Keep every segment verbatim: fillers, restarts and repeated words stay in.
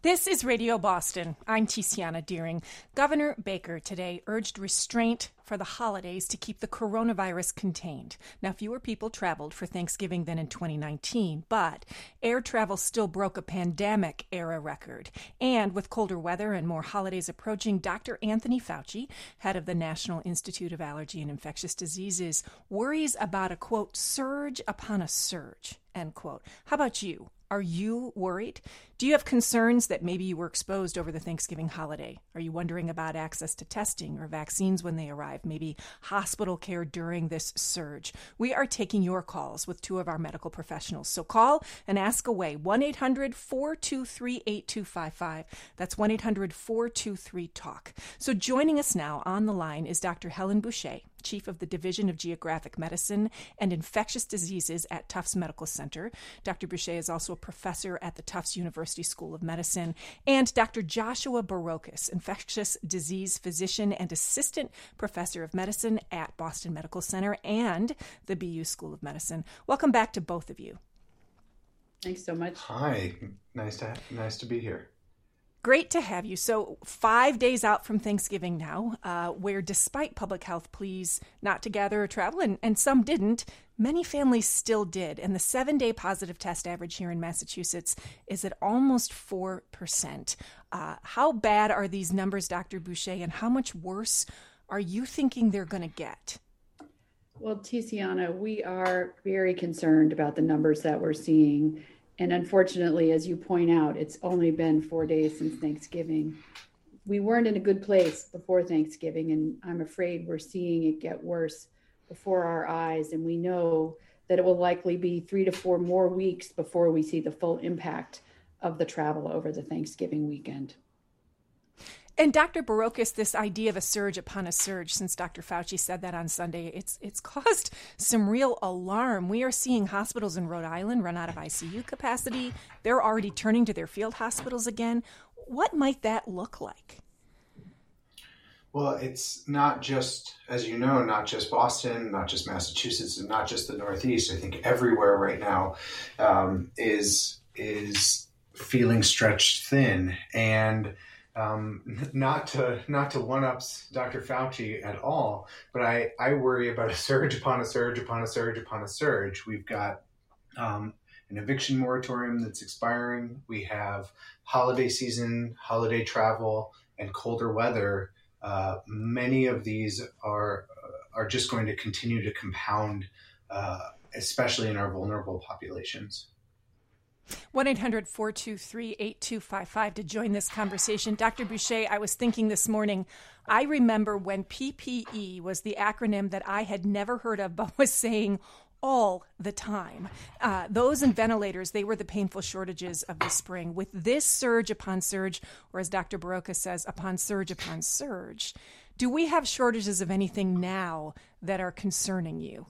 This is Radio Boston. I'm Tiziana Deering. Governor Baker today urged restraint for the holidays to keep the coronavirus contained. Now, fewer people traveled for Thanksgiving than in twenty nineteen, but air travel still broke a pandemic-era record. And with colder weather and more holidays approaching, Doctor Anthony Fauci, head of the National Institute of Allergy and Infectious Diseases, worries about a, quote, surge upon a surge, end quote. How about you? Are you worried? Do you have concerns that maybe you were exposed over the Thanksgiving holiday? Are you wondering about access to testing or vaccines when they arrive? Maybe hospital care during this surge? We are taking your calls with two of our medical professionals. So call and ask away. one eight hundred four two three eight two five five. That's one eight hundred four two three talk. So joining us now on the line is Doctor Helen Boucher, Chief of the Division of Geographic Medicine and Infectious Diseases at Tufts Medical Center. Doctor Boucher is also a professor at the Tufts University School of Medicine. And Doctor Joshua Barocas, infectious disease physician and assistant professor of medicine at Boston Medical Center and the B U School of Medicine. Welcome back to both of you. Thanks so much. Hi, nice to nice to be here. Great to have you. So five days out from Thanksgiving now, uh, where despite public health pleas not to gather or travel, and, and some didn't, many families still did. And the seven-day positive test average here in Massachusetts is at almost four percent. Uh, how bad are these numbers, Doctor Boucher, and how much worse are you thinking they're going to get? Well, Tiziana, we are very concerned about the numbers that we're seeing. And unfortunately, as you point out, it's only been four days since Thanksgiving. We weren't in a good place before Thanksgiving, and I'm afraid we're seeing it get worse before our eyes. And we know that it will likely be three to four more weeks before we see the full impact of the travel over the Thanksgiving weekend. And Doctor Barocas, this idea of a surge upon a surge, since Doctor Fauci said that on Sunday, it's it's caused some real alarm. We are seeing hospitals in Rhode Island run out of I C U capacity. They're already turning to their field hospitals again. What might that look like? Well, it's not just, as you know, not just Boston, not just Massachusetts, and not just the Northeast. I think everywhere right now um, is is feeling stretched thin. And Um, not to not to one-ups Doctor Fauci at all, but I, I worry about a surge upon a surge upon a surge upon a surge. We've got um, an eviction moratorium that's expiring. We have holiday season, holiday travel, and colder weather. Uh, many of these are are just going to continue to compound, uh, especially in our vulnerable populations. one eight hundred four two three eight two five five to join this conversation. Doctor Boucher, I was thinking this morning, I remember when P P E was the acronym that I had never heard of, but was saying all the time. Uh, those and ventilators, they were the painful shortages of the spring. With this surge upon surge, or as Doctor Barocas says, upon surge upon surge, do we have shortages of anything now that are concerning you?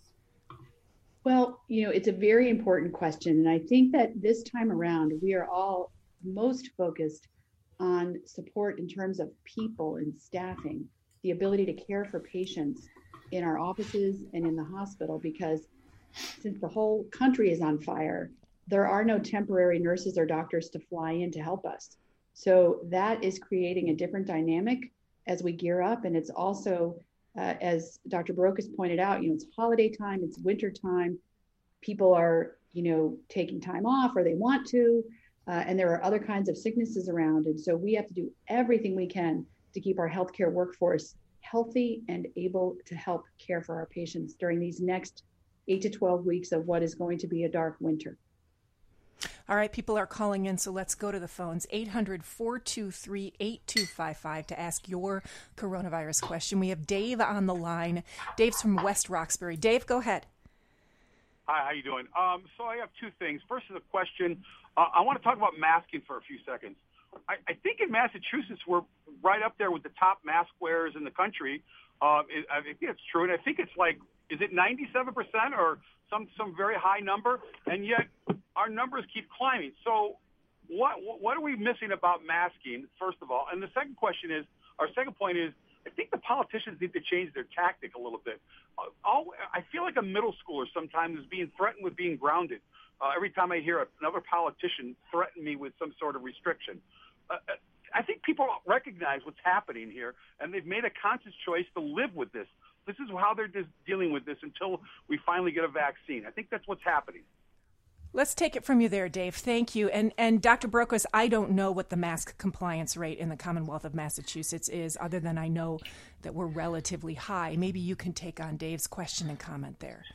Well, you know, it's a very important question. And I think that this time around, we are all most focused on support in terms of people and staffing, the ability to care for patients in our offices and in the hospital, because since the whole country is on fire, there are no temporary nurses or doctors to fly in to help us. So that is creating a different dynamic as we gear up. And it's also Uh, as Doctor Barocas pointed out, you know, it's holiday time, it's winter time. People are, you know, taking time off or they want to, uh, and there are other kinds of sicknesses around. And so we have to do everything we can to keep our healthcare workforce healthy and able to help care for our patients during these next eight to twelve weeks of what is going to be a dark winter. All right, people are calling in, so let's go to the phones. eight hundred four two three eight two five five to ask your coronavirus question. We have Dave on the line. Dave's from West Roxbury. Dave, go ahead. Hi, how you doing? Um, so I have two things. First is a question. Uh, I want to talk about masking for a few seconds. I, I think in Massachusetts, we're right up there with the top mask wearers in the country. Uh, it, I think it's true, and I think it's like, is it ninety-seven percent or some, some very high number? And yet our numbers keep climbing. So what what are we missing about masking, first of all? And the second question is, our second point is, I think the politicians need to change their tactic a little bit. Uh, all, I feel like a middle schooler sometimes is being threatened with being grounded. Uh, every time I hear another politician threaten me with some sort of restriction. uh, I think people recognize what's happening here, and they've made a conscious choice to live with this. This is how they're just dealing with this until we finally get a vaccine. I think that's what's happening. Let's take it from you there, Dave. Thank you. And and Doctor Barocas, I don't know what the mask compliance rate in the Commonwealth of Massachusetts is, other than I know that we're relatively high. Maybe you can take on Dave's question and comment there.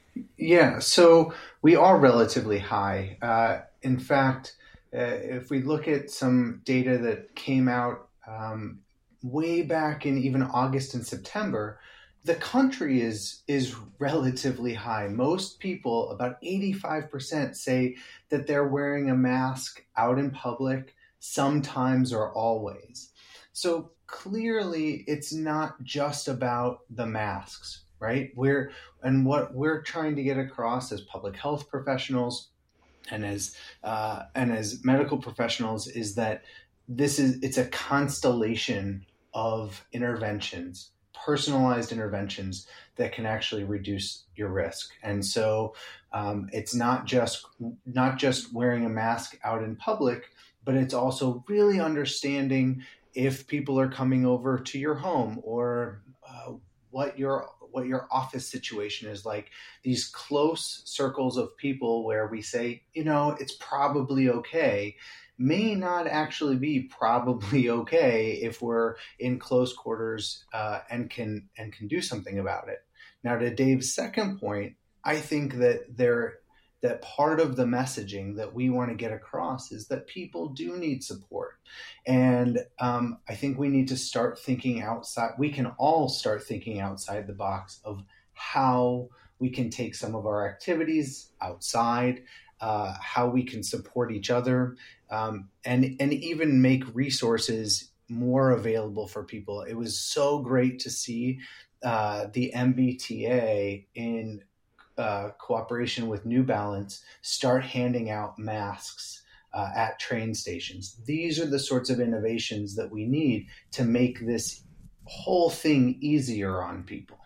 Yeah, so we are relatively high. Uh, in fact, uh, if we look at some data that came out um, way back in even August and September, the country is is relatively high. Most people, about eighty-five percent, say that they're wearing a mask out in public sometimes or always. So clearly, it's not just about the masks, right? We're and what we're trying to get across as public health professionals and as uh, and as medical professionals is that this is it's a constellation of interventions, personalized interventions that can actually reduce your risk. And so um, it's not just not just wearing a mask out in public, but it's also really understanding if people are coming over to your home or uh, what your what your office situation is like. These close circles of people where we say, you know, it's probably okay, may not actually be probably okay if we're in close quarters uh, and can and can do something about it. Now, to Dave's second point, I think that there that part of the messaging that we want to get across is that people do need support, and um, I think we need to start thinking outside. We can all start thinking outside the box of how we can take some of our activities outside. Uh, how we can support each other, um, and and even make resources more available for people. It was so great to see uh, the M B T A in uh, cooperation with New Balance start handing out masks uh, at train stations. These are the sorts of innovations that we need to make this whole thing easier on people.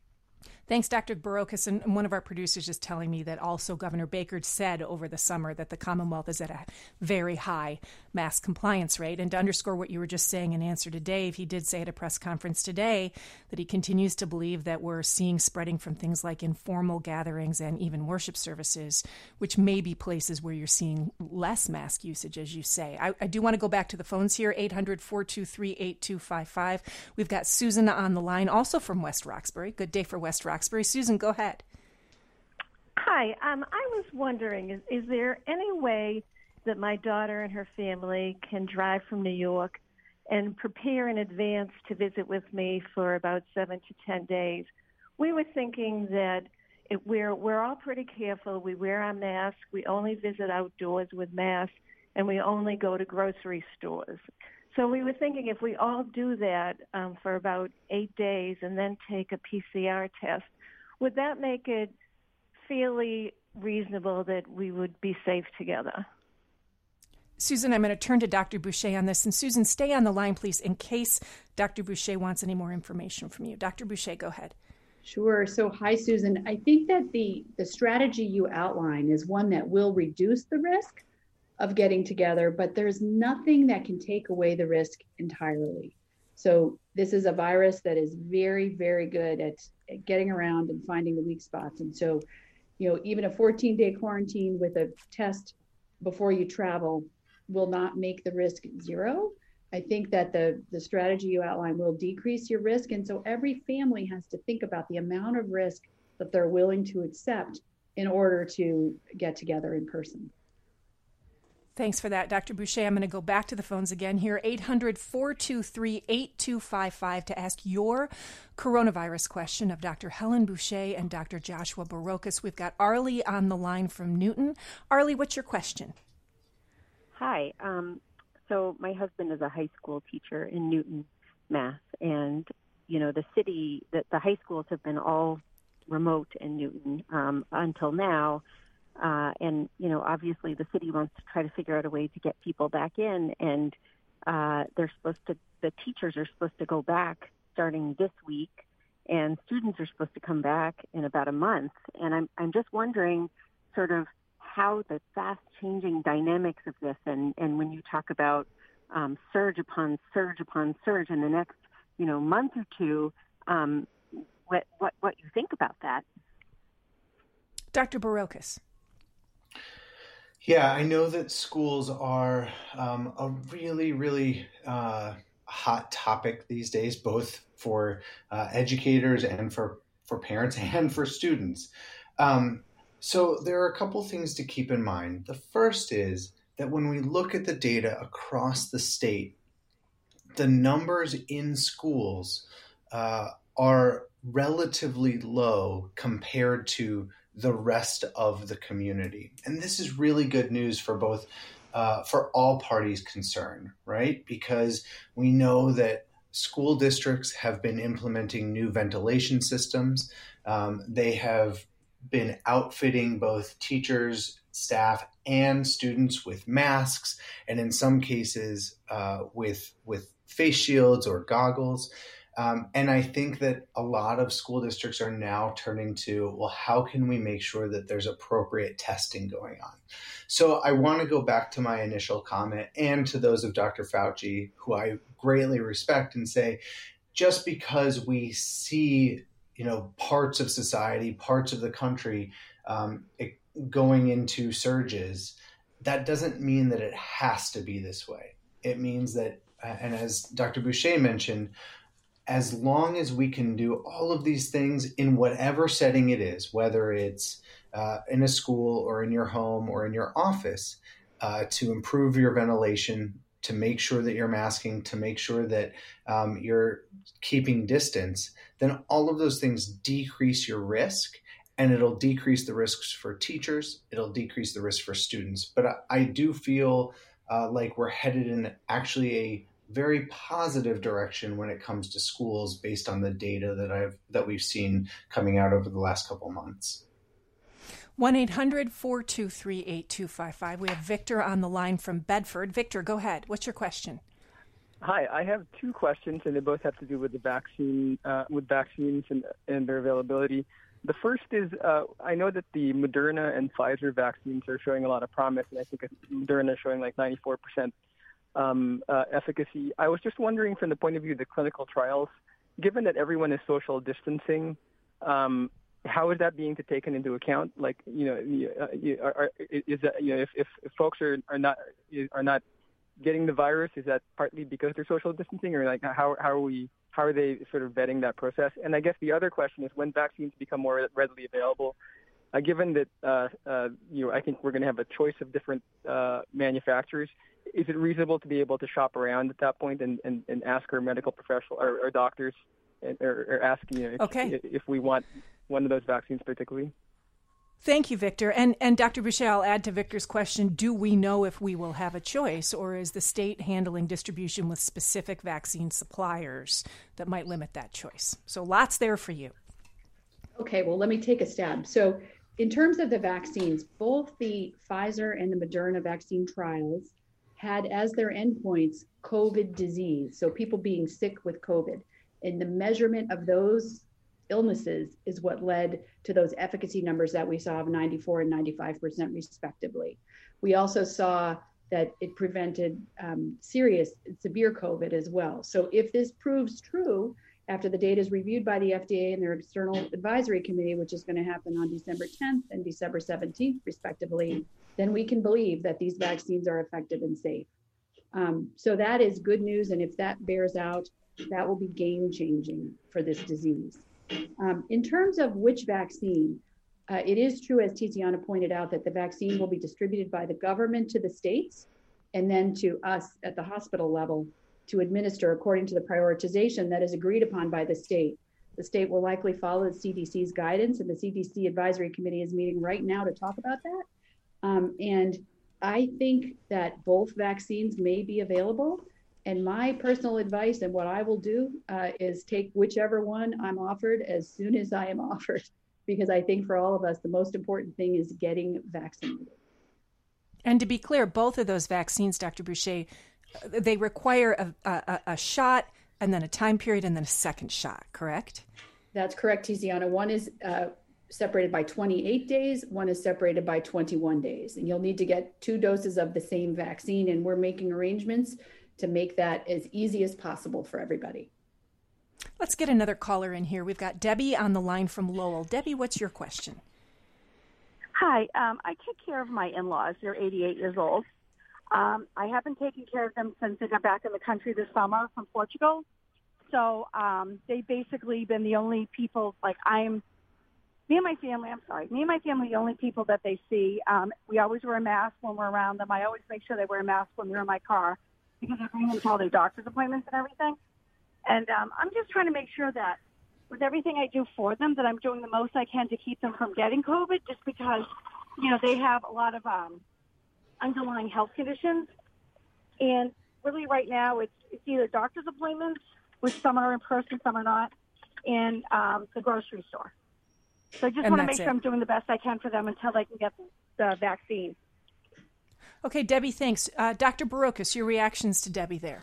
Thanks, Doctor Barocas. And one of our producers is telling me that also Governor Baker said over the summer that the Commonwealth is at a very high mask compliance rate. And to underscore what you were just saying in answer to Dave, he did say at a press conference today that he continues to believe that we're seeing spreading from things like informal gatherings and even worship services, which may be places where you're seeing less mask usage, as you say. I, I do want to go back to the phones here, eight hundred, four two three, eight two five five. We've got Susan on the line, also from West Roxbury. Good day for West Roxbury. Susan, go ahead. Hi. Um, I was wondering, is, is there any way that my daughter and her family can drive from New York and prepare in advance to visit with me for about seven to ten days? We were thinking that it, we're, we're all pretty careful. We wear our masks. We only visit outdoors with masks, and we only go to grocery stores. So we were thinking if we all do that um, for about eight days and then take a P C R test, would that make it fairly reasonable that we would be safe together? Susan, I'm going to turn to Doctor Boucher on this. And Susan, stay on the line, please, in case Doctor Boucher wants any more information from you. Doctor Boucher, go ahead. Sure. So, hi, Susan. I think that the, the strategy you outline is one that will reduce the risk of getting together, but there's nothing that can take away the risk entirely. So this is a virus that is very, very good at, at getting around and finding the weak spots. And so, you know, even a fourteen day quarantine with a test before you travel will not make the risk zero. I think that the, the strategy you outline will decrease your risk. And so every family has to think about the amount of risk that they're willing to accept in order to get together in person. Thanks for that, Doctor Boucher. I'm going to go back to the phones again here, eight hundred, four two three, eight two five five, to ask your coronavirus question of Doctor Helen Boucher and Doctor Joshua Barocas. We've got Arlie on the line from Newton. Arlie, what's your question? Hi. Um, so my husband is a high school teacher in Newton, Mass. And, you know, the city, the, the high schools have been all remote in Newton um, until now. Uh, and, you know, obviously the city wants to try to figure out a way to get people back in. And uh, they're supposed to, the teachers are supposed to go back starting this week, and students are supposed to come back in about a month. And I'm, I'm just wondering sort of how the fast changing dynamics of this, and, and when you talk about um, surge upon surge upon surge in the next, you know, month or two, um, what, what, what you think about that. Doctor Barocas. Yeah, I know that schools are um, a really, really uh, hot topic these days, both for uh, educators and for, for parents and for students. Um, so there are a couple things to keep in mind. The first is that when we look at the data across the state, the numbers in schools uh, are relatively low compared to the rest of the community. And this is really good news for both, uh, for all parties concerned, right? Because we know that school districts have been implementing new ventilation systems. Um, they have been outfitting both teachers, staff, and students with masks, and in some cases uh, with, with face shields or goggles. Um, and I think that a lot of school districts are now turning to, well, how can we make sure that there's appropriate testing going on? So I want to go back to my initial comment and to those of Doctor Fauci, who I greatly respect, and say, just because we see, you know, parts of society, parts of the country um, it, going into surges, that doesn't mean that it has to be this way. It means that, and as Doctor Boucher mentioned, as long as we can do all of these things in whatever setting it is, whether it's uh, in a school or in your home or in your office, uh, to improve your ventilation, to make sure that you're masking, to make sure that um, you're keeping distance, then all of those things decrease your risk, and it'll decrease the risks for teachers. It'll decrease the risk for students. But I, I do feel uh, like we're headed in actually a very positive direction when it comes to schools based on the data that I've that we've seen coming out over the last couple of months. one eight hundred four two three eight two five five. We have Victor on the line from Bedford. Victor, go ahead. What's your question? Hi, I have two questions, and they both have to do with the vaccine, uh, with vaccines and, and their availability. The first is, uh, I know that the Moderna and Pfizer vaccines are showing a lot of promise, and I think Moderna is showing like ninety-four percent Um, uh, efficacy. I was just wondering, from the point of view of the clinical trials, given that everyone is social distancing, um, how is that being taken into account? Like, you know, uh, are, are, is that, you know, if, if, if folks are, are not are not getting the virus, is that partly because they're social distancing, or like how how are we how are they sort of vetting that process? And I guess the other question is, when vaccines become more readily available, uh, given that uh, uh, you know, I think we're going to have a choice of different uh, manufacturers. Is it reasonable to be able to shop around at that point and, and, and ask our medical professional or, or doctors, and, or, or ask, you know, if, okay. if we want one of those vaccines particularly? Thank you, Victor. And and Doctor Boucher, I'll add to Victor's question, do we know if we will have a choice, or is the state handling distribution with specific vaccine suppliers that might limit that choice? So lots there for you. Okay, well, let me take a stab. So in terms of the vaccines, both the Pfizer and the Moderna vaccine trials had as their endpoints COVID disease, so people being sick with COVID. And the measurement of those illnesses is what led to those efficacy numbers that we saw of ninety-four and ninety-five percent respectively. We also saw that it prevented um, serious, severe COVID as well. So if this proves true, after the data is reviewed by the F D A and their external advisory committee, which is going to happen on December tenth and December seventeenth, respectively, then we can believe that these vaccines are effective and safe. Um, so that is good news. And if that bears out, that will be game changing for this disease. Um, in terms of which vaccine, uh, it is true, as Tiziana pointed out, that the vaccine will be distributed by the government to the states and then to us at the hospital level to administer according to the prioritization that is agreed upon by the state. The state will likely follow the C D C's guidance, and the C D C advisory committee is meeting right now to talk about that. Um, and I think that both vaccines may be available. And my personal advice and what I will do uh, is take whichever one I'm offered as soon as I am offered, because I think for all of us, the most important thing is getting vaccinated. And to be clear, both of those vaccines, Doctor Boucher, they require a, a, a shot and then a time period and then a second shot, correct? That's correct, Tiziana. One is uh, separated by twenty-eight days, one is separated by twenty-one days. And you'll need to get two doses of the same vaccine. And we're making arrangements to make that as easy as possible for everybody. Let's get another caller in here. We've got Debbie on the line from Lowell. Debbie, what's your question? Hi, um, I take care of my in-laws. They're eighty-eight years old. Um, I haven't taken care of them since they got back in the country this summer from Portugal. So um, they've basically been the only people, like I'm, me and my family, I'm sorry, me and my family, the only people that they see. Um, we always wear a mask when we're around them. I always make sure they wear a mask when they're in my car because I bring them to all their doctor's appointments and everything. And um, I'm just trying to make sure that with everything I do for them, that I'm doing the most I can to keep them from getting COVID, just because, you know, they have a lot of um, underlying health conditions. And really right now it's, it's either doctor's appointments, which some are in person, some are not, and um, the grocery store. So I just And want to make that's sure it. I'm doing the best I can for them until they can get the vaccine. Okay, Debbie, thanks. Uh, Doctor Barocas, your reactions to Debbie there.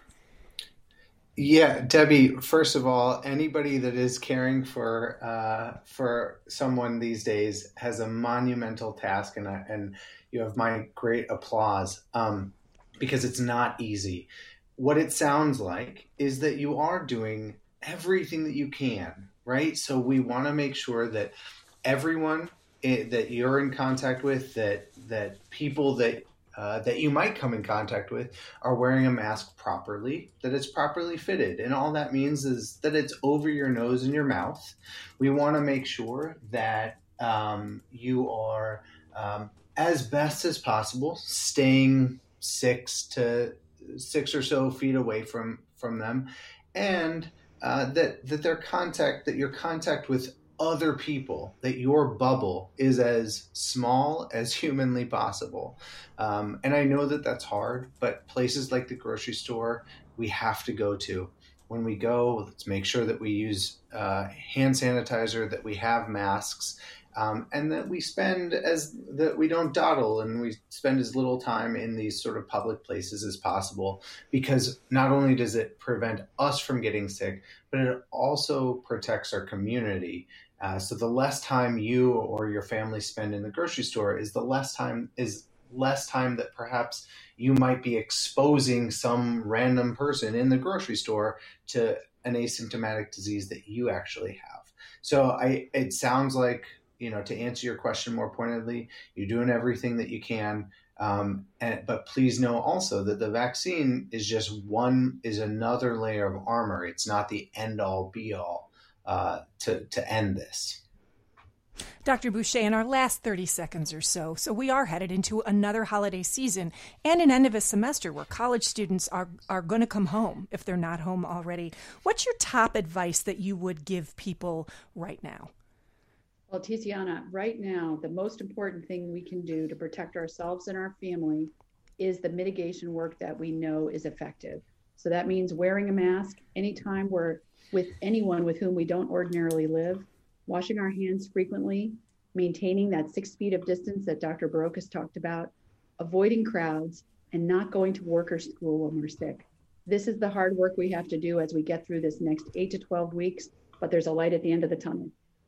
Yeah, Debbie, first of all, anybody that is caring for uh, for someone these days has a monumental task, and, I, and you have my great applause um, because it's not easy. What it sounds like is that you are doing everything that you can, right? So we want to make sure that everyone i- that you're in contact with, that that people that Uh, that you might come in contact with are wearing a mask properly, that it's properly fitted. And all that means is that it's over your nose and your mouth. We want to make sure that um, you are, um, as best as possible, staying six to six or so feet away from, from them. And uh, that, that their contact, that your contact with other people, that your bubble is as small as humanly possible. Um, and I know that that's hard, but places like the grocery store, we have to go to. When we go, let's make sure that we use uh, hand sanitizer, that we have masks, um, and that we spend as that we don't dawdle and we spend as little time in these sort of public places as possible, because not only does it prevent us from getting sick, but it also protects our community. Uh, so the less time you or your family spend in the grocery store is the less time is less time that perhaps you might be exposing some random person in the grocery store to an asymptomatic disease that you actually have. So I, it sounds like, you know, to answer your question more pointedly, you're doing everything that you can. Um, and, but please know also that the vaccine is just one, is another layer of armor. It's not the end all be all uh, to, to end this. Doctor Boucher, in our last thirty seconds or so, so we are headed into another holiday season and an end of a semester where college students are, are going to come home if they're not home already. What's your top advice that you would give people right now? Well, Tiziana, right now, the most important thing we can do to protect ourselves and our family is the mitigation work that we know is effective. So that means wearing a mask anytime we're with anyone with whom we don't ordinarily live, washing our hands frequently, maintaining that six feet of distance that Doctor Barocas talked about, avoiding crowds, and not going to work or school when we're sick. This is the hard work we have to do as we get through this next eight to twelve weeks, but there's a light at the end of the tunnel.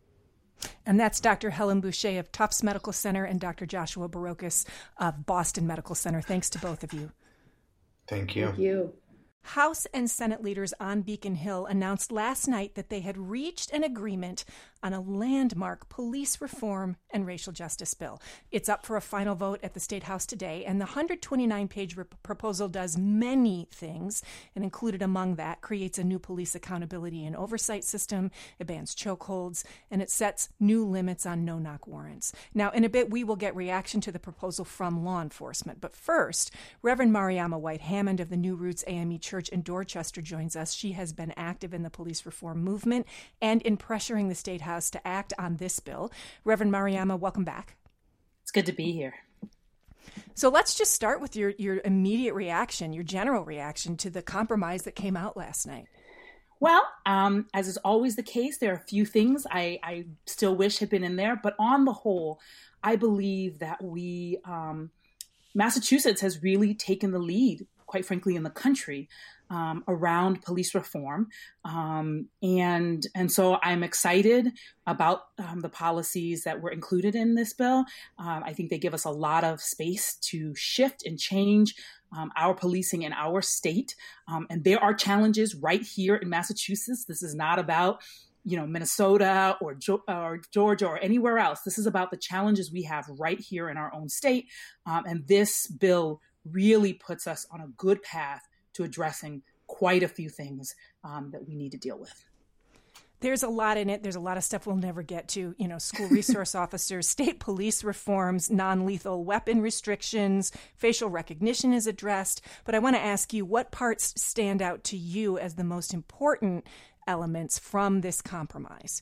And that's Doctor Helen Boucher of Tufts Medical Center and Doctor Joshua Barocas of Boston Medical Center. Thanks to both of you. Thank you. Thank you. House and Senate leaders on Beacon Hill announced last night that they had reached an agreement on a landmark police reform and racial justice bill. It's up for a final vote at the State House today, and the one hundred twenty-nine page rep- proposal does many things, and included among that creates a new police accountability and oversight system, it bans chokeholds, and it sets new limits on no-knock warrants. Now, in a bit, we will get reaction to the proposal from law enforcement, but first, Reverend Mariama White Hammond of the New Roots A M E Church in Dorchester joins us. She has been active in the police reform movement and in pressuring the State House to act on this bill. Reverend Mariama, welcome back. It's good to be here. So let's just start with your, your immediate reaction, your general reaction to the compromise that came out last night. Well, um, as is always the case, there are a few things I, I still wish had been in there, but on the whole, I believe that we, um, Massachusetts has really taken the lead, quite frankly, in the country um, around police reform. Um, and and so I'm excited about um, the policies that were included in this bill. Um, I think they give us a lot of space to shift and change um, our policing in our state. Um, and there are challenges right here in Massachusetts. This is not about, you know, Minnesota or, or Georgia or anywhere else. This is about the challenges we have right here in our own state. Um, and this bill really puts us on a good path to addressing quite a few things um, that we need to deal with. There's a lot in it. There's a lot of stuff we'll never get to. You know, school resource officers, state police reforms, non-lethal weapon restrictions, facial recognition is addressed. But I want to ask you, what parts stand out to you as the most important elements from this compromise?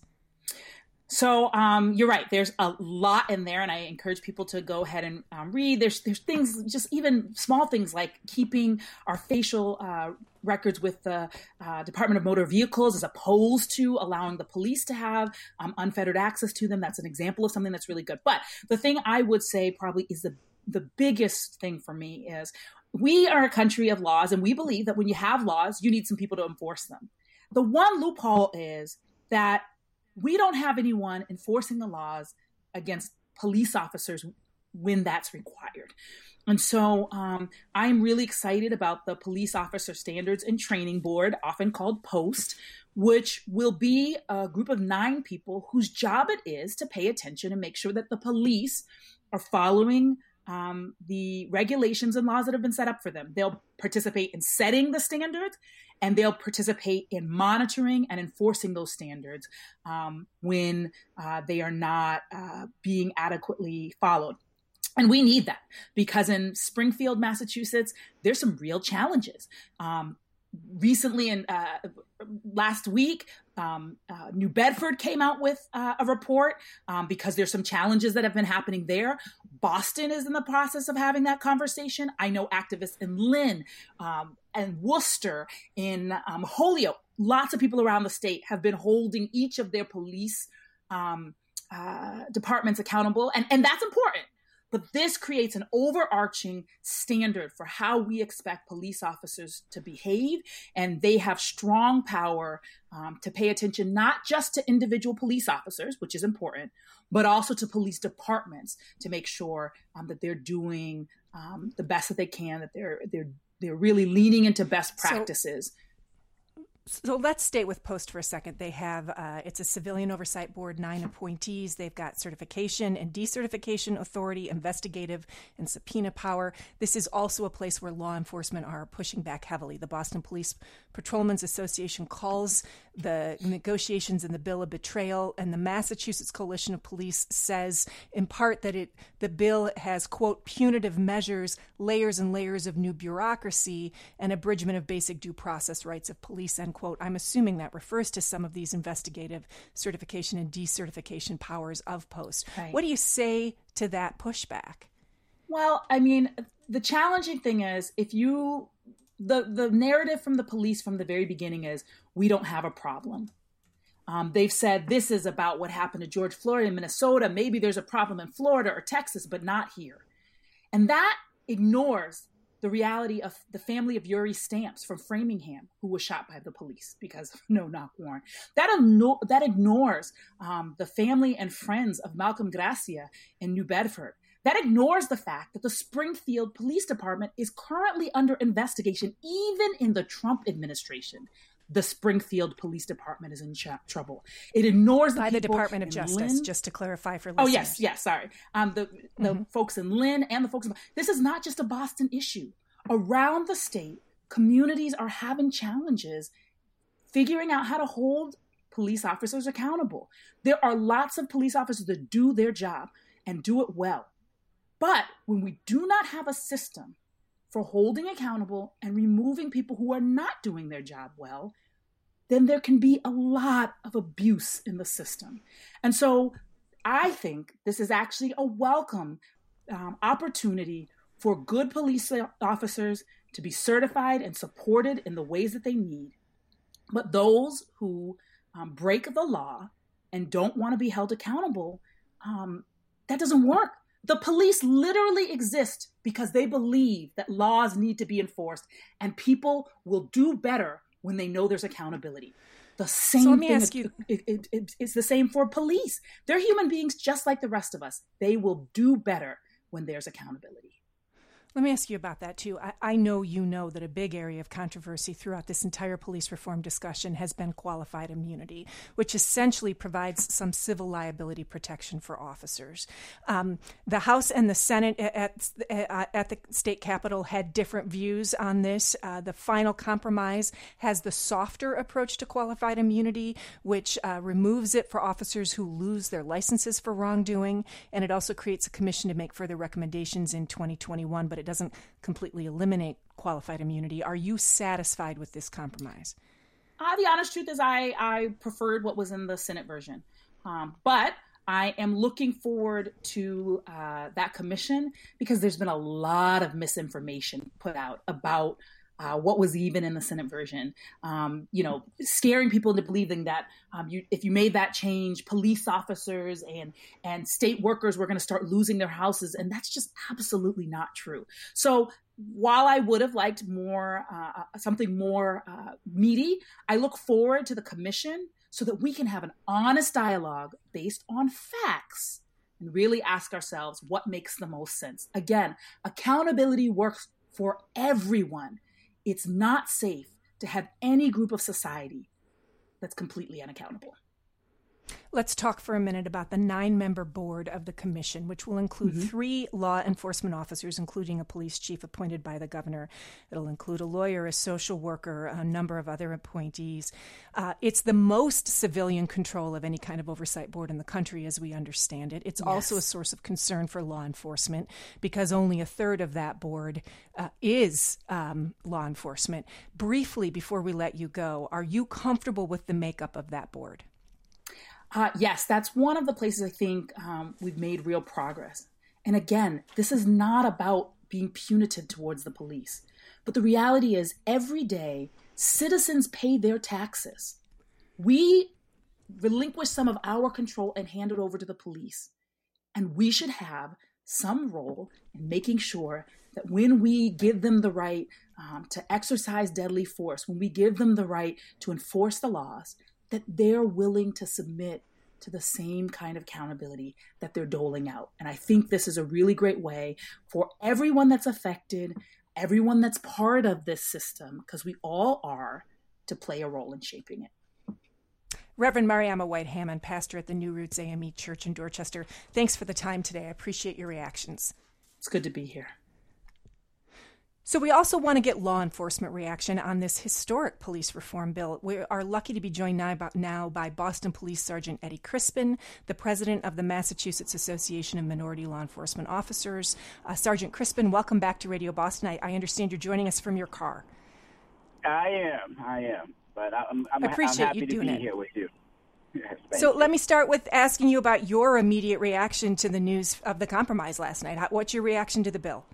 So um, you're right. There's a lot in there, and I encourage people to go ahead and um, read. There's there's things, just even small things like keeping our facial uh, records with the uh, Department of Motor Vehicles as opposed to allowing the police to have um, unfettered access to them. That's an example of something that's really good. But the thing I would say probably is the the biggest thing for me is we are a country of laws, and we believe that when you have laws, you need some people to enforce them. The one loophole is that we don't have anyone enforcing the laws against police officers when that's required. And so um, I'm really excited about the Police Officer Standards and Training Board, often called POST, which will be a group of nine people whose job it is to pay attention and make sure that the police are following um, the regulations and laws that have been set up for them. They'll participate in setting the standards, and they'll participate in monitoring and enforcing those standards um, when uh, they are not uh, being adequately followed. And we need that because in Springfield, Massachusetts, there's some real challenges. Um, recently, in uh, last week, um, uh, New Bedford came out with uh, a report um, because there's some challenges that have been happening there. Boston is in the process of having that conversation. I know activists in Lynn um, and Worcester, in um, Holyoke, lots of people around the state have been holding each of their police um, uh, departments accountable. And, and that's important. But this creates an overarching standard for how we expect police officers to behave. And they have strong power um, to pay attention, not just to individual police officers, which is important, but also to police departments to make sure um, that they're doing um, the best that they can, that they're they're they're really leaning into best practices. So- So let's stay with POST for a second. They have, uh, it's a civilian oversight board, nine appointees. They've got certification and decertification authority, investigative and subpoena power. This is also a place where law enforcement are pushing back heavily. The Boston Police Patrolmen's Association calls the negotiations in the bill a betrayal, and the Massachusetts Coalition of Police says in part that it the bill has, quote, punitive measures, layers and layers of new bureaucracy, and abridgment of basic due process rights of police, end quote. I'm assuming that refers to some of these investigative certification and decertification powers of POST. Right. What do you say to that pushback? Well, I mean, the challenging thing is if you, the, the narrative from the police from the very beginning is we don't have a problem. Um, they've said this is about what happened to George Floyd in Minnesota. Maybe there's a problem in Florida or Texas, but not here. And that ignores the reality of the family of Yuri Stamps from Framingham, who was shot by the police because of no-knock warrant. That, igno- that ignores um, the family and friends of Malcolm Gracia in New Bedford. That ignores the fact that the Springfield Police Department is currently under investigation, even in the Trump administration. The Springfield Police Department is in ch- trouble. It ignores the by the people Department of in Justice, Lynn. just to clarify for Oh, listeners. yes, yes, sorry. Um, the the Mm-hmm. folks in Lynn and the folks in... This is not just a Boston issue. Around the state, communities are having challenges figuring out how to hold police officers accountable. There are lots of police officers that do their job and do it well. But when we do not have a system for holding accountable and removing people who are not doing their job well, then there can be a lot of abuse in the system. And so I think this is actually a welcome um, opportunity for good police officers to be certified and supported in the ways that they need. But those who um, break the law and don't want to be held accountable, um, that doesn't work. The police literally exist because they believe that laws need to be enforced, and people will do better when they know there's accountability. The same so let me thing ask is, you, it, it, it, it's the same for police. They're human beings just like the rest of us. They will do better when there's accountability. Let me ask you about that, too. I, I know you know that a big area of controversy throughout this entire police reform discussion has been qualified immunity, which essentially provides some civil liability protection for officers. Um, the House and the Senate at, at, at the state capitol had different views on this. Uh, the final compromise has the softer approach to qualified immunity, which uh, removes it for officers who lose their licenses for wrongdoing, and it also creates a commission to make further recommendations in twenty twenty-one, but it doesn't completely eliminate qualified immunity. Are you satisfied with this compromise? Uh, the honest truth is I, I preferred what was in the Senate version. Um, but I am looking forward to uh, that commission because there's been a lot of misinformation put out about Uh, what was even in the Senate version, um, you know, scaring people into believing that um, you, if you made that change, police officers and and state workers were going to start losing their houses. And that's just absolutely not true. So while I would have liked more, uh, something more uh, meaty, I look forward to the commission so that we can have an honest dialogue based on facts and really ask ourselves what makes the most sense. Again, accountability works for everyone. It's not safe to have any group of society that's completely unaccountable. Let's talk for a minute about the nine-member board of the commission, which will include mm-hmm. three law enforcement officers, including a police chief appointed by the governor. It'll include a lawyer, a social worker, a number of other appointees. Uh, it's the most civilian control of any kind of oversight board in the country, as we understand it. It's yes. also a source of concern for law enforcement because only a third of that board uh, is um, law enforcement. Briefly, before we let you go, are you comfortable with the makeup of that board? Uh, yes, that's one of the places I think um, we've made real progress. And again, this is not about being punitive towards the police. But the reality is every day, citizens pay their taxes. We relinquish some of our control and hand it over to the police. And we should have some role in making sure that when we give them the right um, to exercise deadly force, when we give them the right to enforce the laws, that they're willing to submit to the same kind of accountability that they're doling out. And I think this is a really great way for everyone that's affected, everyone that's part of this system, because we all are, to play a role in shaping it. Reverend Mariama White Hammond, pastor at the New Roots A M E Church in Dorchester, thanks for the time today. I appreciate your reactions. It's good to be here. So we also want to get law enforcement reaction on this historic police reform bill. We are lucky to be joined now by Boston Police Sergeant Eddie Crispin, the president of the Massachusetts Association of Minority Law Enforcement Officers. Uh, Sergeant Crispin, welcome back to Radio Boston. I, I understand you're joining us from your car. I am, I am, but I'm, I'm, I appreciate I'm happy you to doing be it. here with you. Yes, so you. Let me start with asking you about your immediate reaction to the news of the compromise last night. How, what's your reaction to the bill?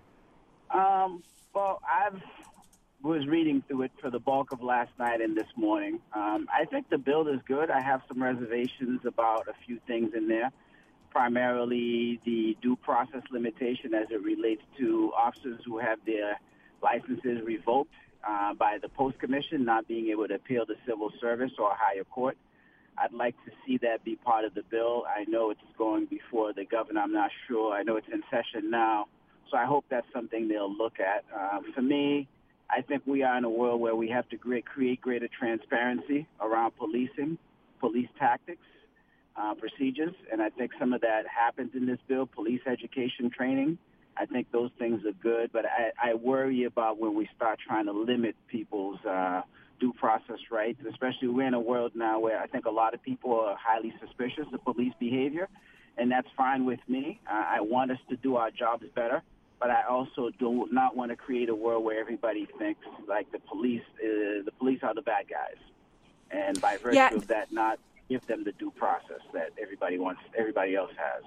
Um, well, I was reading through it for the bulk of last night and this morning. Um, I think the bill is good. I have some reservations about a few things in there, primarily the due process limitation as it relates to officers who have their licenses revoked uh, by the Post Commission, not being able to appeal to civil service or a higher court. I'd like to see that be part of the bill. I know it's going before the governor. I'm not sure. I know it's in session now. So I hope that's something they'll look at. Uh, for me, I think we are in a world where we have to create, create greater transparency around policing, police tactics, uh, procedures, and I think some of that happens in this bill, police education training. I think those things are good, but I, I worry about when we start trying to limit people's uh, due process rights, especially we're in a world now where I think a lot of people are highly suspicious of police behavior, and that's fine with me. Uh, I want us to do our jobs better. But I also do not want to create a world where everybody thinks like the police, uh, the police are the bad guys, and by virtue yeah. of that, not give them the due process that everybody wants, everybody else has.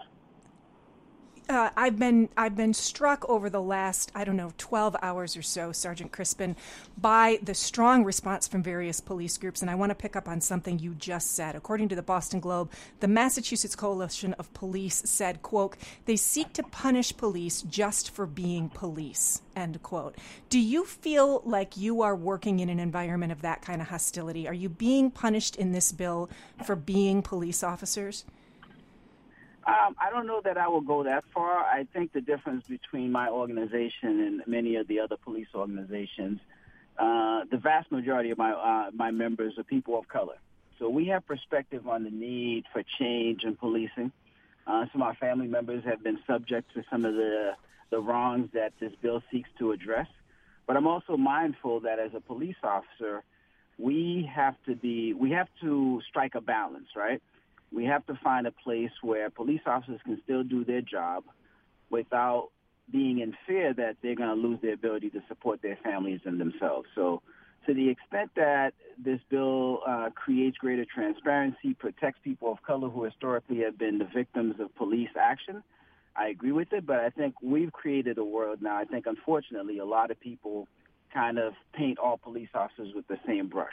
Uh, I've been I've been struck over the last, I don't know, twelve hours or so, Sergeant Crispin, by the strong response from various police groups. And I want to pick up on something you just said. According to the Boston Globe, the Massachusetts Coalition of Police said, quote, they seek to punish police just for being police, end quote. Do you feel like you are working in an environment of that kind of hostility? Are you being punished in this bill for being police officers? Um, I don't know that I will go that far. I think the difference between my organization and many of the other police organizations, uh, the vast majority of my uh, my members are people of color. So we have perspective on the need for change in policing. Uh, some of our family members have been subject to some of the, the wrongs that this bill seeks to address. But I'm also mindful that as a police officer, we have to be, we have to strike a balance, right? We have to find a place where police officers can still do their job without being in fear that they're going to lose their ability to support their families and themselves. So to the extent that this bill uh, creates greater transparency, protects people of color who historically have been the victims of police action, I agree with it. But I think we've created a world now, I think, unfortunately, a lot of people kind of paint all police officers with the same brush.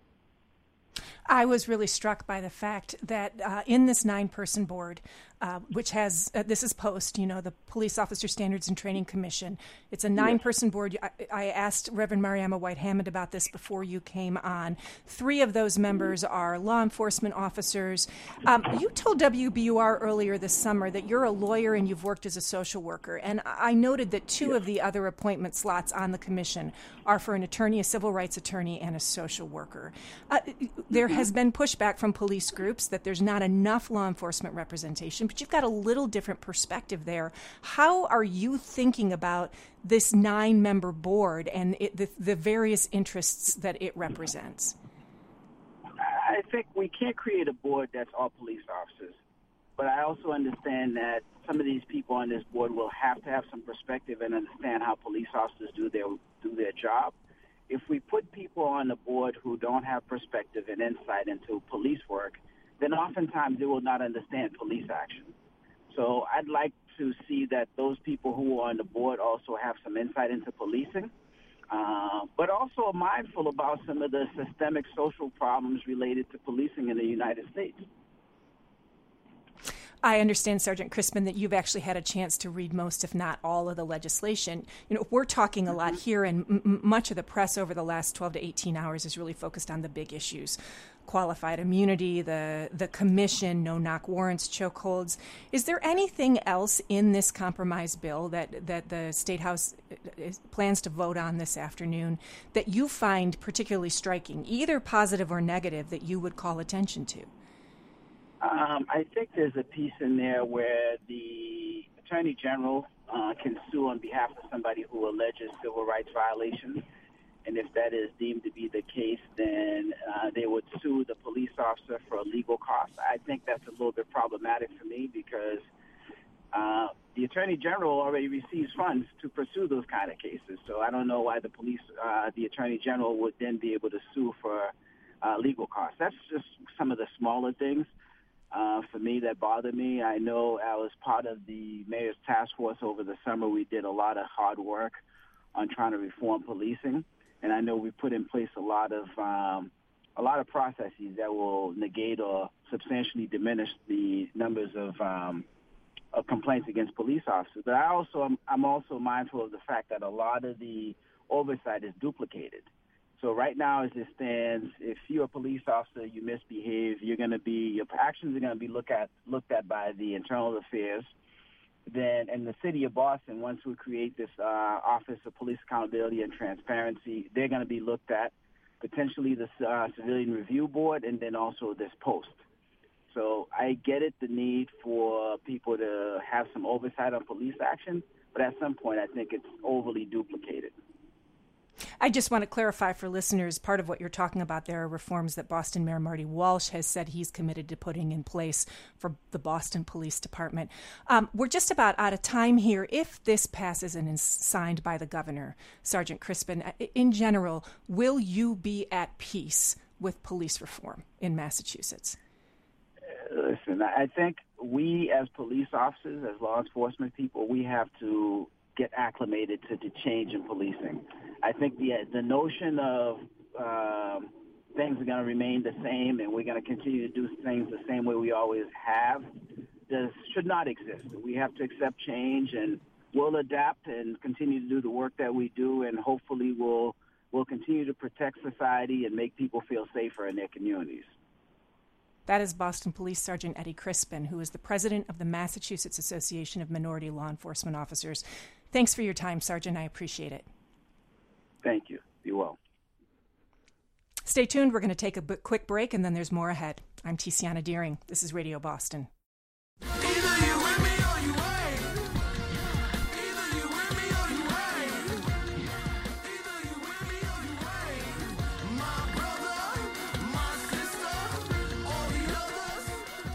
I was really struck by the fact that uh, in this nine-person board, uh, which has, uh, this is post, you know, the Police Officer Standards and Training Commission. It's a nine-person board. I, I asked Reverend Mariama White-Hammond about this before you came on. Three of those members are law enforcement officers. Um, you told W B U R earlier this summer that you're a lawyer and you've worked as a social worker. And I noted that two yes. of the other appointment slots on the commission are for an attorney, a civil rights attorney, and a social worker. Uh, there has been pushback from police groups that there's not enough law enforcement representation, but you've got a little different perspective there. How are you thinking about this nine-member board and it, the, the various interests that it represents? I think we can't create a board that's all police officers, but I also understand that some of these people on this board will have to have some perspective and understand how police officers do their do their job. If we put people on the board who don't have perspective and insight into police work, then oftentimes they will not understand police action. So I'd like to see that those people who are on the board also have some insight into policing, uh, but also are mindful about some of the systemic social problems related to policing in the United States. I understand, Sergeant Crispin, that you've actually had a chance to read most, if not all, of the legislation. You know, we're talking a lot here, and m- much of the press over the last twelve to eighteen hours is really focused on the big issues: qualified immunity, the the commission, no-knock warrants, chokeholds. Is there anything else in this compromise bill that, that the State House is, plans to vote on this afternoon that you find particularly striking, either positive or negative, that you would call attention to? Um, I think there's a piece in there where the Attorney General uh, can sue on behalf of somebody who alleges civil rights violations. And if that is deemed to be the case, then uh, they would sue the police officer for a legal cost. I think that's a little bit problematic for me because uh, the Attorney General already receives funds to pursue those kind of cases. So I don't know why the police, uh, the Attorney General would then be able to sue for uh, legal costs. That's just some of the smaller things. Uh, for me, that bothered me. I know I was part of the mayor's task force over the summer. We did a lot of hard work on trying to reform policing, and I know we put in place a lot of um, a lot of processes that will negate or substantially diminish the numbers of um, of complaints against police officers. But I also I'm, I'm also mindful of the fact that a lot of the oversight is duplicated. So right now, as it stands, if you're a police officer, you misbehave, you're going to be your actions are going to be looked at looked at by the Internal Affairs. Then, in the city of Boston, once we create this uh, Office of Police Accountability and Transparency, they're going to be looked at, potentially the uh, Civilian Review Board, and then also this post. So I get it, the need for people to have some oversight on police action, but at some point, I think it's overly duplicated. I just want to clarify for listeners, part of what you're talking about there are reforms that Boston Mayor Marty Walsh has said he's committed to putting in place for the Boston Police Department. Um, we're just about out of time here. If this passes and is signed by the governor, Sergeant Crispin, in general, will you be at peace with police reform in Massachusetts? Listen, I think we as police officers, as law enforcement people, we have to get acclimated to the change in policing. I think the the notion of um, things are going to remain the same and we're going to continue to do things the same way we always have does, should not exist. We have to accept change, and we'll adapt and continue to do the work that we do, and hopefully we'll, we'll continue to protect society and make people feel safer in their communities. That is Boston Police Sergeant Eddie Crispin, who is the president of the Massachusetts Association of Minority Law Enforcement Officers. Thanks for your time, Sergeant. I appreciate it. Thank you. Be well. Stay tuned. We're going to take a b- quick break, and then there's more ahead. I'm Tiziana Deering. This is Radio Boston. Either you with me or you ain't. Either you with me or you ain't. Either you with me or you ain't. My brother, my sister, all the others.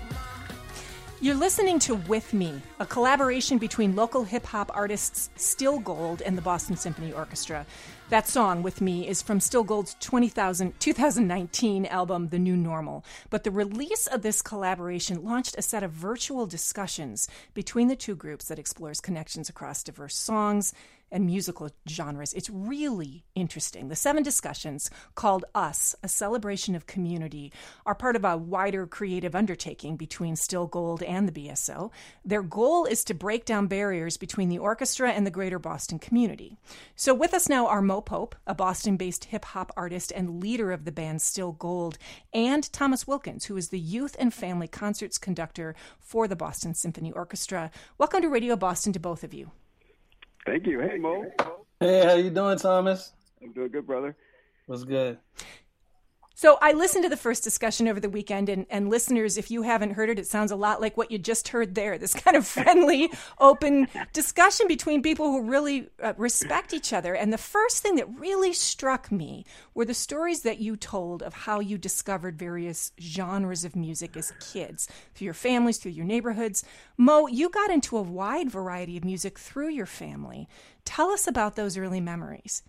You're listening to With Me, a collaboration between local hip-hop artists Still Gold and the Boston Symphony Orchestra. That song, With Me, is from Still Gold's twenty nineteen album, The New Normal. But the release of this collaboration launched a set of virtual discussions between the two groups that explores connections across diverse songs and musical genres. It's really interesting. The seven discussions, called Us, a celebration of community, are part of a wider creative undertaking between Still Gold and the B S O. Their goal is to break down barriers between the orchestra and the greater Boston community. So with us now are Mo Pope, a Boston-based hip-hop artist and leader of the band Still Gold, and Thomas Wilkins, who is the youth and family concerts conductor for the Boston Symphony Orchestra. Welcome to Radio Boston to both of you. Thank you. Hey, Mo. Hey, how you doing, Thomas? I'm doing good, brother. What's good? So I listened to the first discussion over the weekend, and, and listeners, if you haven't heard it, it sounds a lot like what you just heard there, this kind of friendly, open discussion between people who really uh, respect each other. And the first thing that really struck me were the stories that you told of how you discovered various genres of music as kids, through your families, through your neighborhoods. Mo, you got into a wide variety of music through your family. Tell us about those early memories.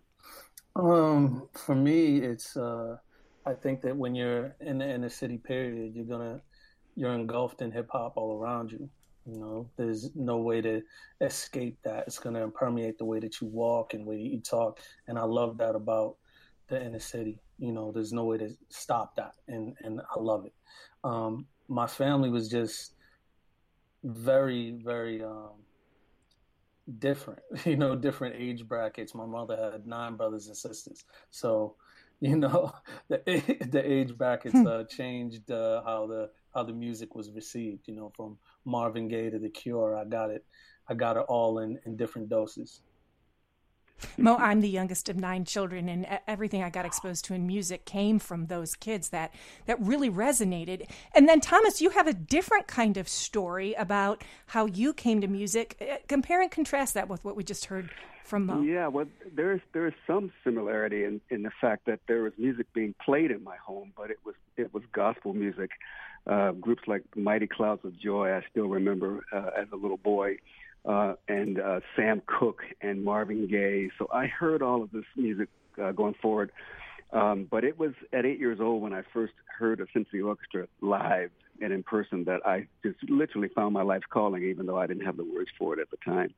Um, for me, it's... Uh... I think that when you're in the inner city period, you're gonna you're engulfed in hip hop all around you. You know, there's no way to escape that. It's gonna permeate the way that you walk and the way you talk. And I love that about the inner city. You know, there's no way to stop that, and and I love it. Um, my family was just very, very um, different. You know, different age brackets. My mother had nine brothers and sisters, so. You know, the the age brackets uh, changed uh, how the how the music was received. You know, from Marvin Gaye to The Cure, I got it, I got it all in, in different doses. Mo, I'm the youngest of nine children, and everything I got exposed to in music came from those kids that that really resonated. And then, Thomas, you have a different kind of story about how you came to music. Compare and contrast that with what we just heard from Mo. Yeah, well, there's there's some similarity in, in the fact that there was music being played in my home, but it was it was gospel music. Uh, groups like Mighty Clouds of Joy, I still remember uh, as a little boy, uh, and uh, Sam Cooke and Marvin Gaye. So I heard all of this music uh, going forward. Um, but it was at eight years old when I first heard a symphony orchestra live and in person that I just literally found my life's calling, even though I didn't have the words for it at the time.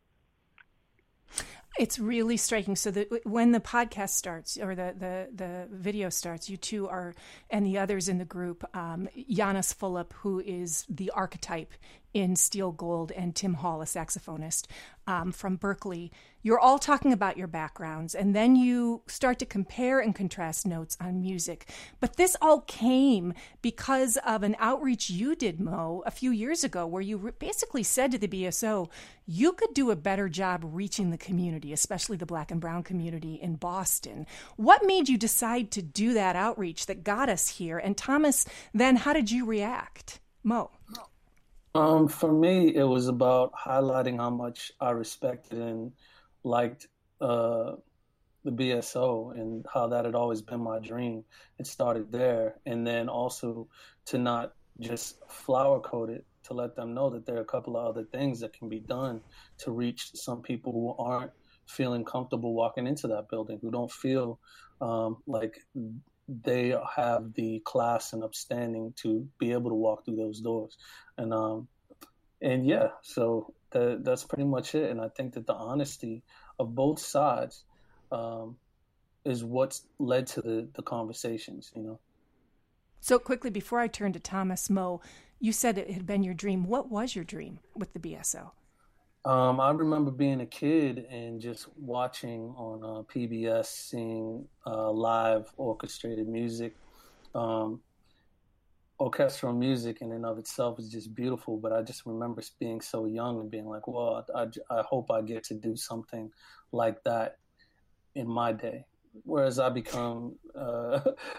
It's really striking. So that when the podcast starts or the, the, the video starts, you two are, and the others in the group, um, Janis Fulop, who is the archetype in Still Gold, and Tim Hall, a saxophonist um, from Berkeley. You're all talking about your backgrounds, and then you start to compare and contrast notes on music. But this all came because of an outreach you did, Mo, a few years ago, where you basically said to the B S O, you could do a better job reaching the community, especially the Black and Brown community in Boston. What made you decide to do that outreach that got us here? And Thomas, then how did you react? Mo. Um, for me, it was about highlighting how much I respected and liked uh, the B S O and how that had always been my dream. It started there. And then also to not just flower coat it, to let them know that there are a couple of other things that can be done to reach some people who aren't feeling comfortable walking into that building, who don't feel um, like they have the class and upstanding to be able to walk through those doors. And um, and yeah, so the, that's pretty much it. And I think that the honesty of both sides um, is what's led to the, the conversations, you know. So quickly, before I turn to Thomas, Mo, you said it had been your dream. What was your dream with the B S O? Um, I remember being a kid and just watching on uh, P B S, seeing uh, live orchestrated music. Um, orchestral music in and of itself is just beautiful. But I just remember being so young and being like, well, I, I hope I get to do something like that in my day. Whereas I become uh,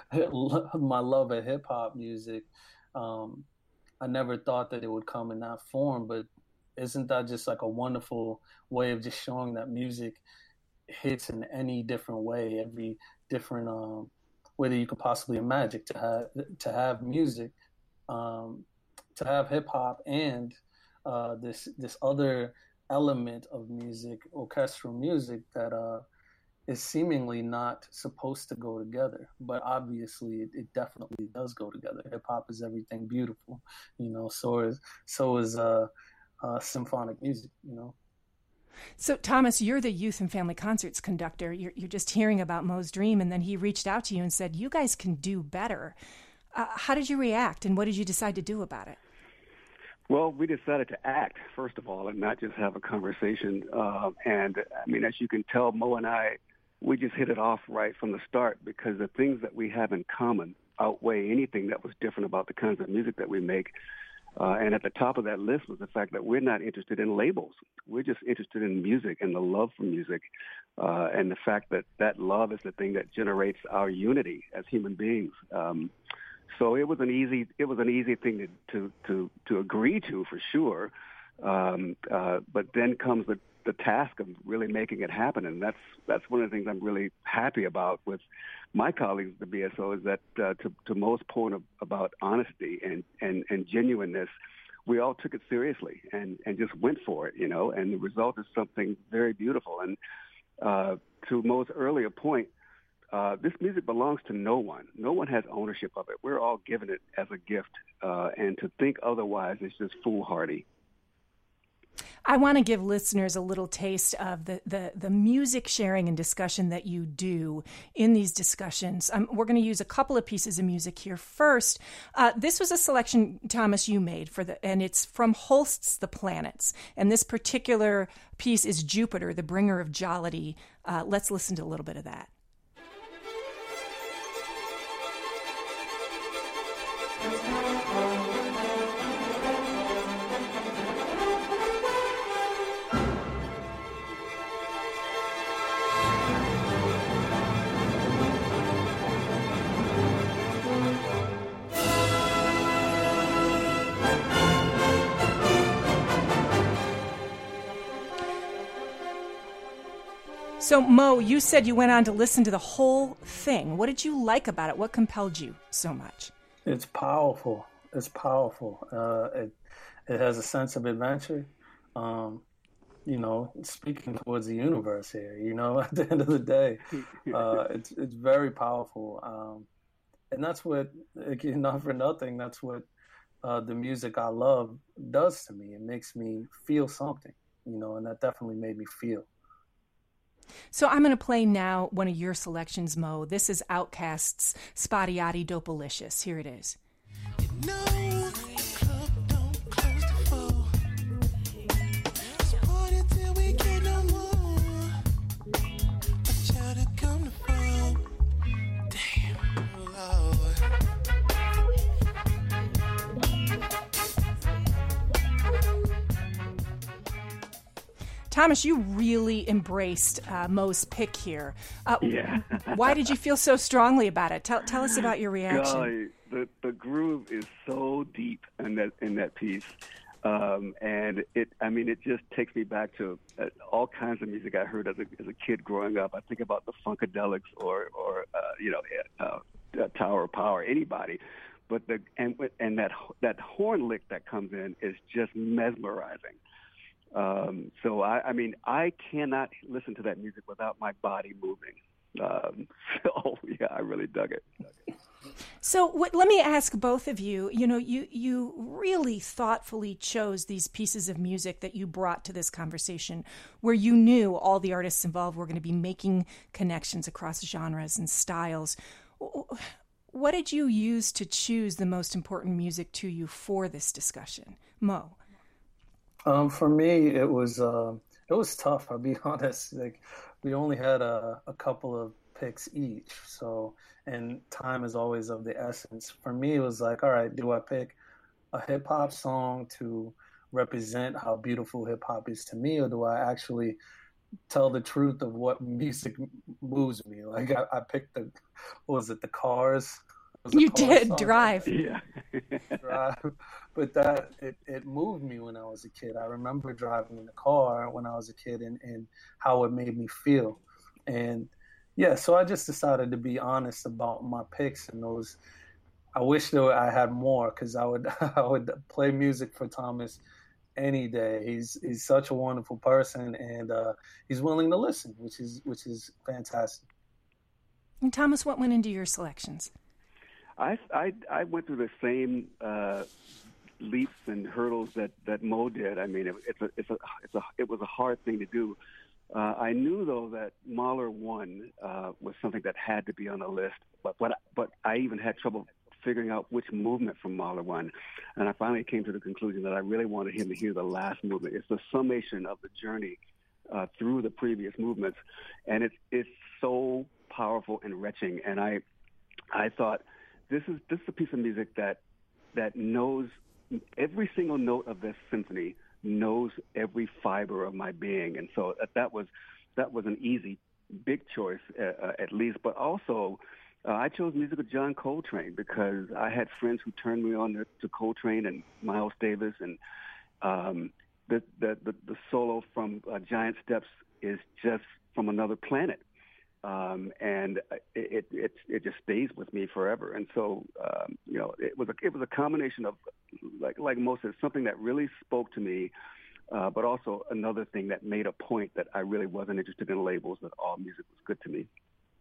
my love of hip hop music, um, I never thought that it would come in that form. But isn't that just like a wonderful way of just showing that music hits in any different way, every different um, way that you could possibly imagine to have to have music, um, to have hip hop and uh, this this other element of music, orchestral music that. Uh, is seemingly not supposed to go together, but obviously it, it definitely does go together. Hip hop is everything beautiful, you know. So is so is uh, uh, symphonic music, you know. So Thomas, you're the youth and family concerts conductor. You're you're just hearing about Mo's dream, and then he reached out to you and said, "You guys can do better." Uh, how did you react, and what did you decide to do about it? Well, we decided to act, first of all, and not just have a conversation. Uh, and I mean, as you can tell, Mo and I, we just hit it off right from the start because the things that we have in common outweigh anything that was different about the kinds of music that we make. Uh, and at the top of that list was the fact that we're not interested in labels. We're just interested in music and the love for music, uh, and the fact that that love is the thing that generates our unity as human beings. Um, so it was an easy it was an easy thing to to to, to agree to for sure. Um, uh, but then comes the the task of really making it happen, and that's that's one of the things I'm really happy about with my colleagues at the B S O is that uh, to, to Mo's point of, about honesty and, and, and genuineness, we all took it seriously and, and just went for it, you know, and the result is something very beautiful. And uh, to Mo's earlier point, uh, this music belongs to no one. No one has ownership of it. We're all given it as a gift, uh, and to think otherwise is just foolhardy. I want to give listeners a little taste of the, the, the music sharing and discussion that you do in these discussions. Um, we're going to use a couple of pieces of music here. First, uh, this was a selection, Thomas, you made, for the, and it's from Holst's The Planets. And this particular piece is Jupiter, the bringer of jollity. Uh, let's listen to a little bit of that. So, Mo, you said you went on to listen to the whole thing. What did you like about it? What compelled you so much? It's powerful. It's powerful. Uh, it it has a sense of adventure. Um, you know, speaking towards the universe here. You know, at the end of the day, uh, it's it's very powerful. Um, and that's what, not for nothing, that's what uh, the music I love does to me. It makes me feel something. You know, and that definitely made me feel. So I'm going to play now one of your selections, Mo. This is Outkast's Spotty-Otty Dopalicious. Here it is. No, club don't close to four. Let's party till we get no more. A child to come to fall. Damn, Lord. Thomas, you really embraced uh, Mo's pick here. Uh, yeah. Why did you feel so strongly about it? Tell, tell us about your reaction. Golly, the the groove is so deep in that in that piece, um, and it. I mean, it just takes me back to uh, all kinds of music I heard as a as a kid growing up. I think about the Funkadelics or or uh, you know uh, uh, Tower of Power, anybody. But the and and that that horn lick that comes in is just mesmerizing. Um, so, I, I mean, I cannot listen to that music without my body moving. Um, so, yeah, I really dug it. So what, let me ask both of you, you know, you, you really thoughtfully chose these pieces of music that you brought to this conversation where you knew all the artists involved were going to be making connections across genres and styles. What did you use to choose the most important music to you for this discussion? Mo? Um, for me, it was uh, it was tough. I'll be honest. Like, we only had a, a couple of picks each. So, and time is always of the essence. For me, it was like, all right, do I pick a hip hop song to represent how beautiful hip hop is to me, or do I actually tell the truth of what music moves me? Like I, I picked the, what was it, the Cars? You did song. Drive. Yeah. Drive. But that, it, it moved me when I was a kid. I remember driving in the car when I was a kid and, and how it made me feel. And yeah, so I just decided to be honest about my picks and those. I wish that I had more, because I would I would play music for Thomas any day. He's he's such a wonderful person, and uh, he's willing to listen, which is which is fantastic. And Thomas, what went into your selections? I, I, I went through the same uh, leaps and hurdles that, that Mo did. I mean, it, it's a, it's a, it's a, it was a hard thing to do. Uh, I knew, though, that Mahler one uh, was something that had to be on the list, but, but, but I even had trouble figuring out which movement from Mahler one. And I finally came to the conclusion that I really wanted him to hear the last movement. It's the summation of the journey uh, through the previous movements. And it's, it's so powerful and retching. And I, I thought, This is this is a piece of music that that knows every single note of this symphony, knows every fiber of my being, and so that, that was that was an easy, big choice uh, at least. But also, uh, I chose music of John Coltrane because I had friends who turned me on to, to Coltrane and Miles Davis, and um, the, the the the solo from uh, Giant Steps is just from another planet. Um, and it, it it just stays with me forever. And so, um, you know, it was a it was a combination of, like like most of it, something that really spoke to me, uh, but also another thing that made a point that I really wasn't interested in labels, that all music was good to me.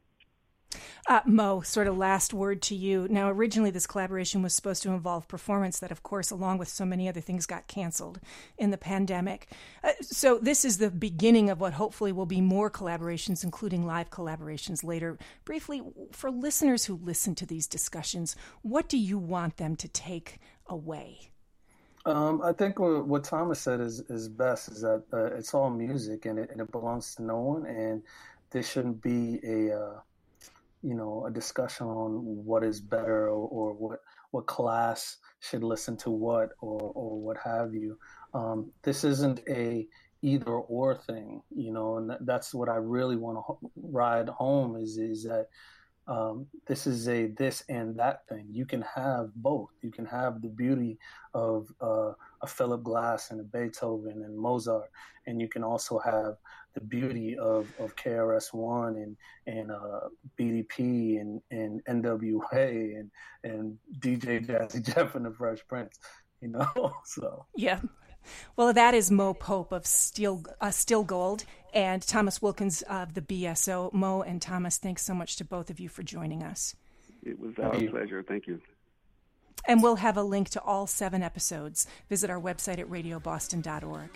Uh, Mo, sort of last word to you. Now, originally this collaboration was supposed to involve performance that, of course, along with so many other things, got canceled in the pandemic. Uh, so this is the beginning of what hopefully will be more collaborations, including live collaborations later. Briefly, for listeners who listen to these discussions, what do you want them to take away? Um, I think what, what Thomas said is, is best, is that uh, it's all music and it, and it belongs to no one, and there shouldn't be a... Uh, you know, a discussion on what is better, or, or what what class should listen to what, or or what have you. Um, this isn't a either or thing, you know, and that, that's what I really want to ho- ride home is is that um, this is a this and that thing. You can have both. You can have the beauty of uh, a Philip Glass and a Beethoven and Mozart, and you can also have the beauty of, of K R S One and and uh, B D P and, and N W A and and D J Jazzy Jeff and the Fresh Prince, you know. So yeah, well, that is Mo Pope of Steel uh, Still Gold and Thomas Wilkins of the B S O. Mo and Thomas, thanks so much to both of you for joining us. It was our pleasure. Thank you. And we'll have a link to all seven episodes. Visit our website at radio boston dot org.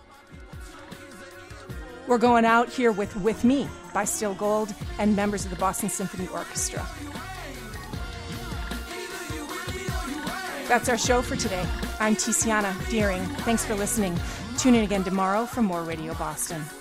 We're going out here with With Me by Still Gold and members of the Boston Symphony Orchestra. That's our show for today. I'm Tiziana Dearing. Thanks for listening. Tune in again tomorrow for more Radio Boston.